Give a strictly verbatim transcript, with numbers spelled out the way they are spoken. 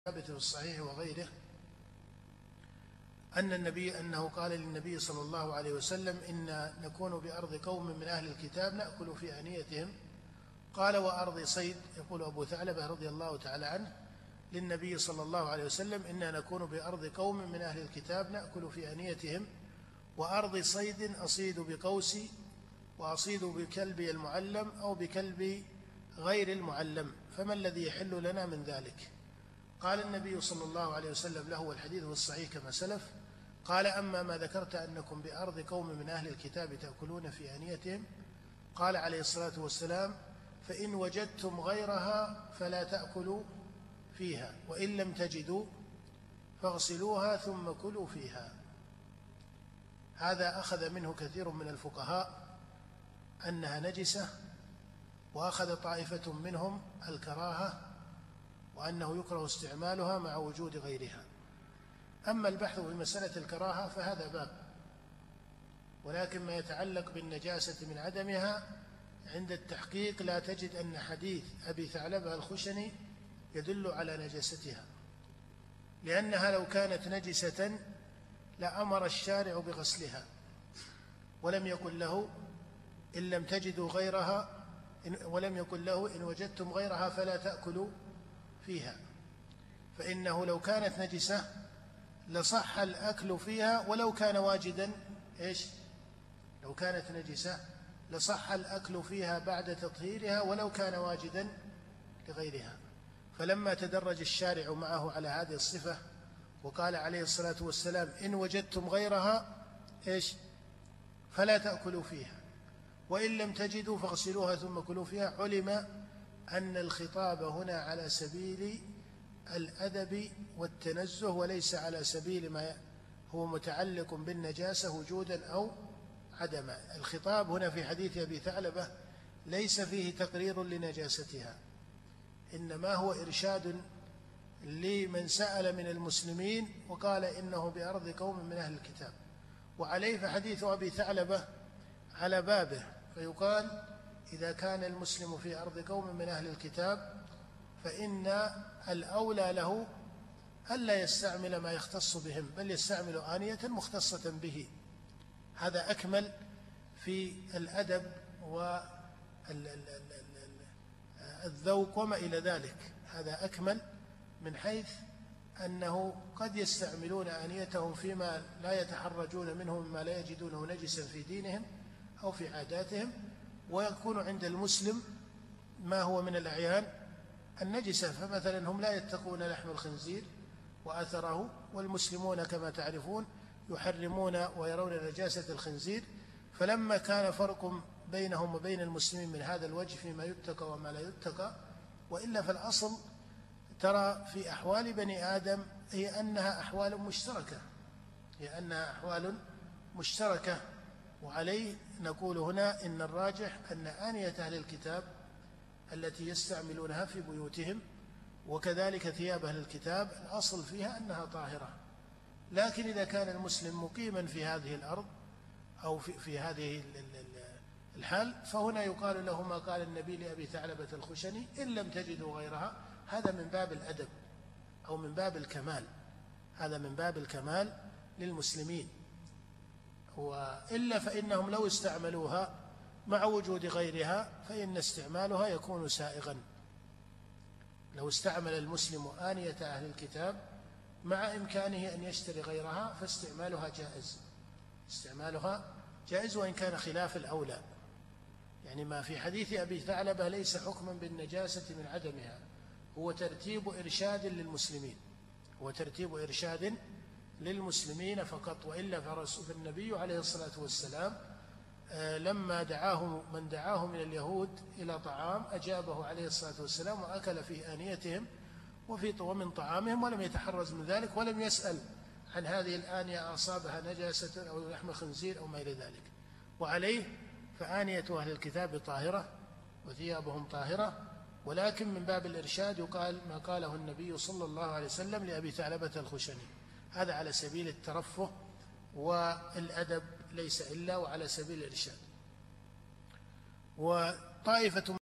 ثابت في الصحيح وغيره أن النبي أنه قال للنبي صلى الله عليه وسلم: إن نكون بأرض قوم من أهل الكتاب نأكل في آنيتهم. قال: وأرض صيد. يقول أبو ثعلبة رضي الله تعالى عنه للنبي صلى الله عليه وسلم: إنا نكون بأرض قوم من أهل الكتاب نأكل في آنيتهم، وأرض صيد أصيد بقوسي وأصيد بكلبي المعلم أو بكلب غير المعلم، فما الذي يحل لنا من ذلك؟ قال النبي صلى الله عليه وسلم له، والحديث هو الصحيح كما سلف، قال: أما ما ذكرت أنكم بأرض قوم من أهل الكتاب تأكلون في آنيتهم، قال عليه الصلاة والسلام: فإن وجدتم غيرها فلا تأكلوا فيها، وإن لم تجدوا فاغسلوها ثم كلوا فيها. هذا أخذ منه كثير من الفقهاء أنها نجسة، وأخذ طائفة منهم الكراهة وأنه يكره استعمالها مع وجود غيرها. أما البحث في مسألة الكراهة فهذا باب، ولكن ما يتعلق بالنجاسة من عدمها عند التحقيق لا تجد أن حديث أبي ثعلبة الخشني يدل على نجاستها، لأنها لو كانت نجسة لأمر الشارع بغسلها، ولم يقل له إن لم تجدوا غيرها ولم يقل له إن وجدتم غيرها فلا تأكلوا فيها، فإنه لو كانت نجسة لصح الأكل فيها ولو كان واجدا. إيش؟ لو كانت نجسة لصح الأكل فيها بعد تطهيرها ولو كان واجدا لغيرها. فلما تدرج الشارع معه على هذه الصفة وقال عليه الصلاة والسلام: إن وجدتم غيرها إيش؟ فلا تأكلوا فيها، وإن لم تجدوا فاغسلوها ثم كلوا فيها، علم أن الخطاب هنا على سبيل الأدب والتنزه وليس على سبيل ما هو متعلق بالنجاسة وجودا أو عدما. الخطاب هنا في حديث أبي ثعلبة ليس فيه تقرير لنجاستها، إنما هو إرشاد لمن سأل من المسلمين وقال إنه بأرض قوم من أهل الكتاب، وعليه فحديث أبي ثعلبة على بابه، فيقال: إذا كان المسلم في أرض قوم من أهل الكتاب فإن الأولى له ألا يستعمل ما يختص بهم، بل يستعمل آنية مختصة به. هذا أكمل في الأدب والذوق وما إلى ذلك، هذا أكمل من حيث أنه قد يستعملون آنيتهم فيما لا يتحرجون منه مما لا يجدونه نجسا في دينهم أو في عاداتهم، ويكون عند المسلم ما هو من الأعيان النجسة. فمثلا هم لا يتقون لحم الخنزير وأثره، والمسلمون كما تعرفون يحرمون ويرون نجاسة الخنزير، فلما كان فرق بينهم وبين المسلمين من هذا الوجه فيما يتقى وما لا يتقى، وإلا فالأصل ترى في أحوال بني آدم هي أنها أحوال مشتركة هي أنها أحوال مشتركة وعليه نقول هنا إن الراجح أن آنية أهل الكتاب التي يستعملونها في بيوتهم وكذلك ثياب أهل الكتاب الأصل فيها أنها طاهرة، لكن إذا كان المسلم مقيما في هذه الأرض أو في, في هذه الحال فهنا يقال له ما قال النبي لأبي ثعلبة الخشني: إن لم تجدوا غيرها. هذا من باب الأدب أو من باب الكمال، هذا من باب الكمال للمسلمين. وإلا فإنهم لو استعملوها مع وجود غيرها فإن استعمالها يكون سائغا. لو استعمل المسلم آنية أهل الكتاب مع إمكانه أن يشتري غيرها فاستعمالها جائز، استعمالها جائز وإن كان خلاف الأولى. يعني ما في حديث أبي ثعلبة ليس حكما بالنجاسة من عدمها، هو ترتيب إرشاد للمسلمين، هو ترتيب إرشاد للمسلمين فقط. وإلا فالنبي عليه الصلاة والسلام لما دعاه من دعاه من اليهود إلى طعام أجابه عليه الصلاة والسلام وأكل في آنيتهم وفي ومن طعامهم ولم يتحرز من ذلك، ولم يسأل عن هذه الآنية أصابها نجاسة أو لحم خنزير أو ما إلى ذلك. وعليه فآنية أهل الكتاب طاهرة وثيابهم طاهرة، ولكن من باب الإرشاد يقال ما قاله النبي صلى الله عليه وسلم لأبي ثعلبة الخشني، هذا على سبيل الترفه والأدب ليس إلا، وعلى سبيل الإرشاد. وطائفة